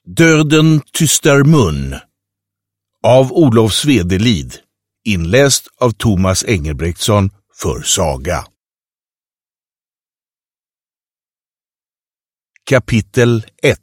Döden tystar mun av Olof Svedelid, inläst av Thomas Engelbrektsson för Saga. Kapitel 1.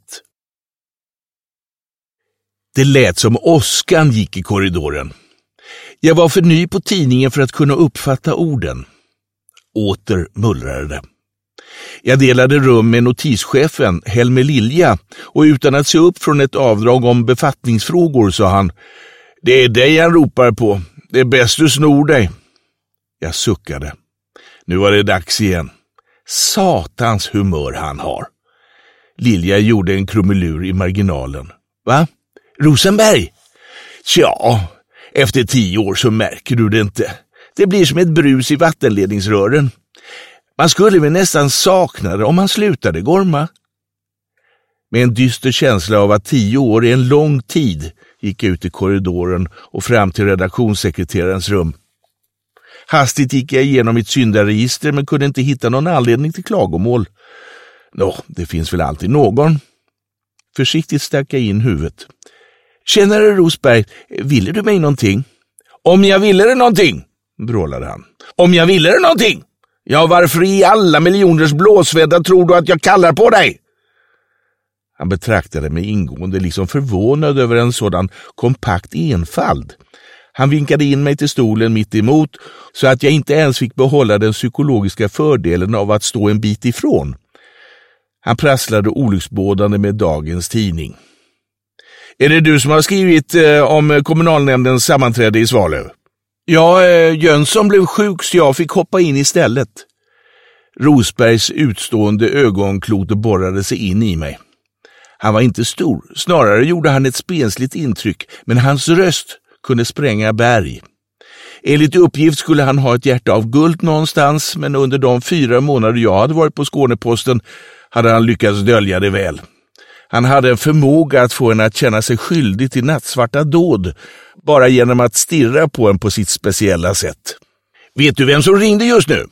Det lät som åskan gick i korridoren. Jag var för ny på tidningen för att kunna uppfatta orden. Åter mullrade det. Jag delade rum med notischefen, Helmer Lilja, och utan att se upp från ett avdrag om befattningsfrågor sa han: "Det är dig han ropar på. Det är bäst du snor dig." Jag suckade. Nu var det dags igen. Satans humör han har. Lilja gjorde en krumelur i marginalen. Va? Rosenberg? Tja, efter 10 år så märker du det inte. Det blir som ett brus i vattenledningsrören. Man skulle väl nästan sakna det om man slutade gorma. Med en dyster känsla av att 10 år är en lång tid gick jag ut i korridoren och fram till redaktionssekreterarens rum. Hastigt gick jag igenom mitt syndaregister men kunde inte hitta någon anledning till klagomål. Det finns väl alltid någon. Försiktigt stack jag in huvudet. "Tjenare Rosberg, ville du mig någonting?" "Om jag ville det någonting?" vrålade han. "Om jag ville det någonting? Ja, varför i alla miljoners blåsvädda tror du att jag kallar på dig?" Han betraktade mig ingående, liksom förvånad över en sådan kompakt enfald. Han vinkade in mig till stolen mitt emot så att jag inte ens fick behålla den psykologiska fördelen av att stå en bit ifrån. Han prasslade olycksbådande med dagens tidning. "Är det du som har skrivit om kommunalnämndens sammanträde i Svalöv?" "Ja, Jönsson blev sjuk så jag fick hoppa in istället." Rosbergs utstående ögonklot borrade sig in i mig. Han var inte stor, snarare gjorde han ett spensligt intryck, men hans röst kunde spränga berg. Enligt uppgift skulle han ha ett hjärta av guld någonstans, men under de 4 månader jag hade varit på Skåneposten hade han lyckats dölja det väl. Han hade en förmåga att få en att känna sig skyldig till nattsvarta dåd, bara genom att stirra på en på sitt speciella sätt. "Vet du vem som ringde just nu?"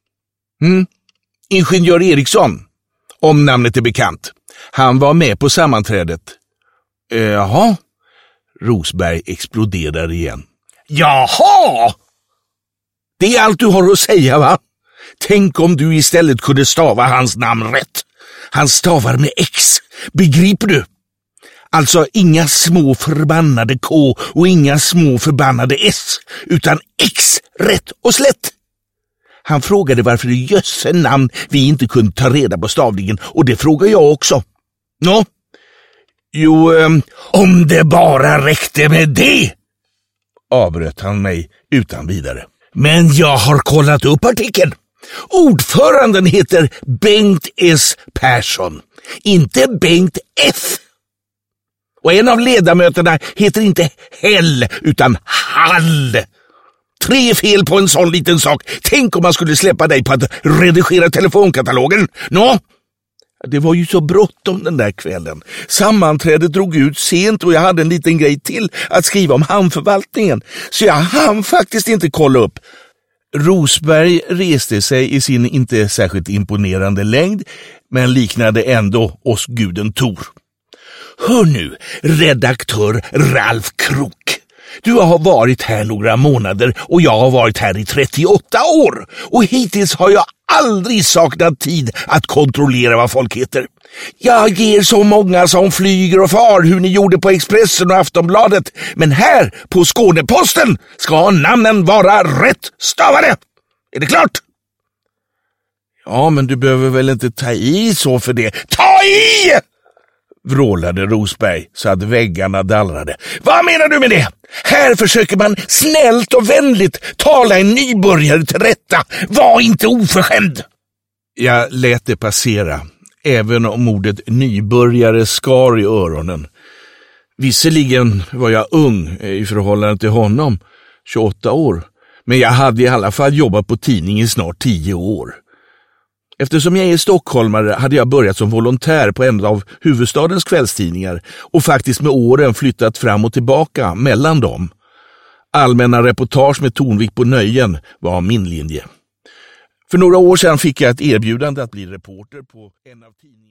"Ingenjör Eriksson, om namnet är bekant. Han var med på sammanträdet." "Jaha?" Rosberg exploderar igen. "Jaha! Det är allt du har att säga, va? Tänk om du istället kunde stava hans namn rätt. Han stavar med X, begriper du? Alltså inga små förbannade K och inga små förbannade S, utan X rätt och slätt. Han frågade varför i jösse namn vi inte kunde ta reda på stavningen, och det frågar jag också. Nå? Jo, om det bara räckte med det, avbröt han mig utan vidare. Men jag har kollat upp artikeln. Ordföranden heter Bengt S. Persson, inte Bengt F. Och en av ledamöterna heter inte Hell utan Hall. 3 fel på en sån liten sak. Tänk om man skulle släppa dig på att redigera telefonkatalogen. Nå? Det var ju så bråttom den där kvällen. Sammanträdet drog ut sent och jag hade en liten grej till att skriva om hamnförvaltningen. Så jag hann faktiskt inte kolla upp. Rosberg reste sig i sin inte särskilt imponerande längd, men liknade ändå oss guden Tor. Hör nu, redaktör Ralf Krok. Du har varit här några månader och jag har varit här i 38 år. Och hittills har jag aldrig saknat tid att kontrollera vad folk heter. Jag ger så många som flyger och far hur ni gjorde på Expressen och Aftonbladet. Men här på Skåneposten ska namnen vara rätt stavade. Är det klart? Ja, men du behöver väl inte ta i så för det. Ta i! Vrålade Rosberg så att väggarna dallrade. Vad menar du med det? Här försöker man snällt och vänligt tala en nybörjare till rätta. Var inte oförskämd. Jag lät det passera, även om ordet nybörjare skar i öronen. Visserligen var jag ung i förhållande till honom, 28 år. Men jag hade i alla fall jobbat på tidning i snart 10 år. Eftersom jag är stockholmare hade jag börjat som volontär på en av huvudstadens kvällstidningar och faktiskt med åren flyttat fram och tillbaka mellan dem. Allmänna reportage med tonvikt på nöjen var min linje. För några år sedan fick jag ett erbjudande att bli reporter på en av tidningarna.